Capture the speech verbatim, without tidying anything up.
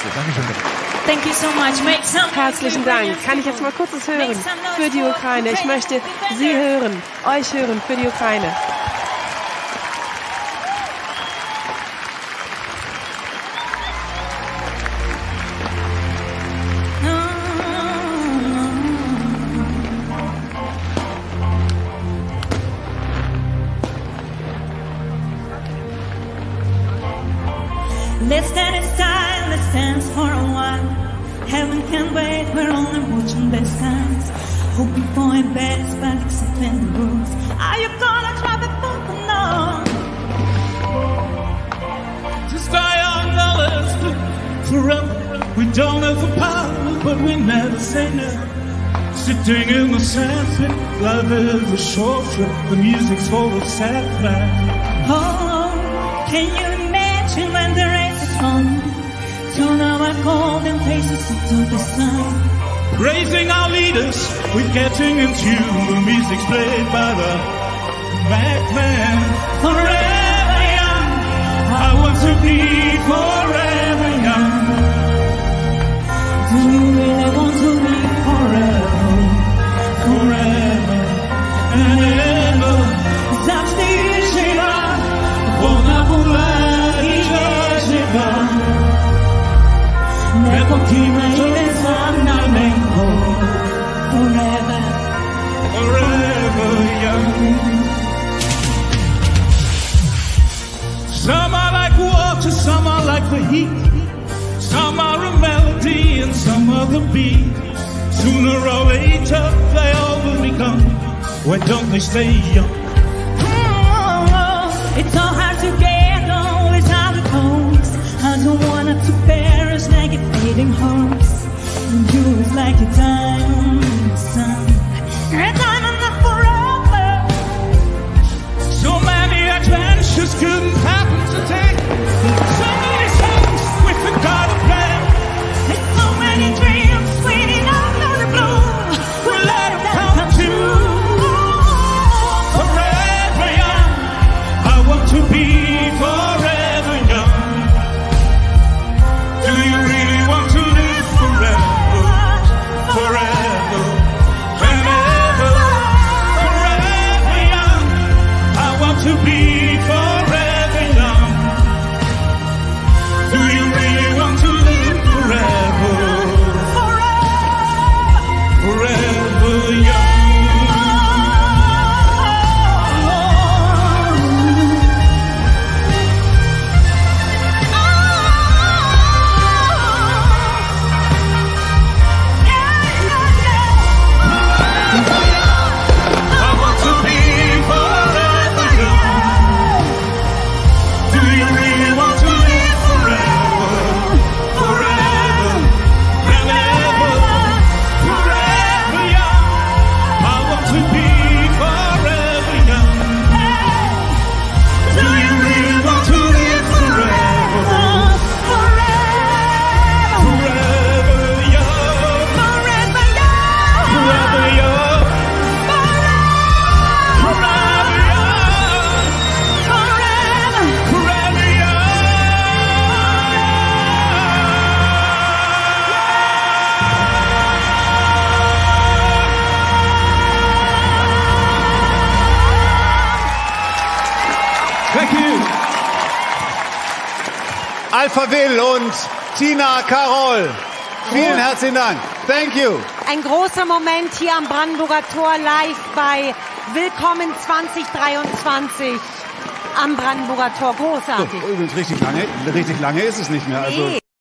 Applaus. Dankeschön. Thank you so much. Make some Herzlichen Dank. Kann ich jetzt mal kurz was hören für die Ukraine? Ich möchte Sie hören, euch hören für die Ukraine. Let's stand in style, let's dance for a while. Heaven can't wait, we're only watching best times. Hoping for a best, but accepting the rules. Are you gonna try the book or no? Just die on dollars forever. We don't have the power, but we never say no. Sitting in the sand, life is a short trip. The music's full of sad man. Oh, can you imagine when the race is on? Turn our golden faces into the sun. Praising our leaders, we're getting in tune. The music's played by the Batman. Forever young, I want to be forever young. Do you really want to be forever? Forever and ever. Zawsze żywa, Ona była i żywa. Nepotimy ile sam na męku. Forever, Forever young. Some are like water, some are like the heat. Some are a melody and some are the beat. Sooner or later they all will be gone. Why don't they stay young? oh, it's so hard to get always how it goes. I don't want it to perish like a fading horse. And you is like a diamond in the sun. A diamond not forever. So many adventures couldn't happen today. So many songs we forgot to play. There's so many dreams waiting out on the blue. We'll let them come true. Forever young, I want to be forever young. Do you really want to live forever? Forever and ever. Forever young, I want to be forever young. Do you really want to live forever? Forever young. I want to be forever young. Do you really want to live forever? Forever and ever. Forever young. I want to be forever young. Do you really want to live forever? Forever young. Forever young. Forever young. Forever young. Thank you. Alphaville und Tina Karol. Vielen herzlichen Dank. Thank you. Ein großer Moment hier am Brandenburger Tor live bei Willkommen zwanzig dreiundzwanzig am Brandenburger Tor. Großartig. Übrigens, richtig lange, richtig lange ist es nicht mehr. Also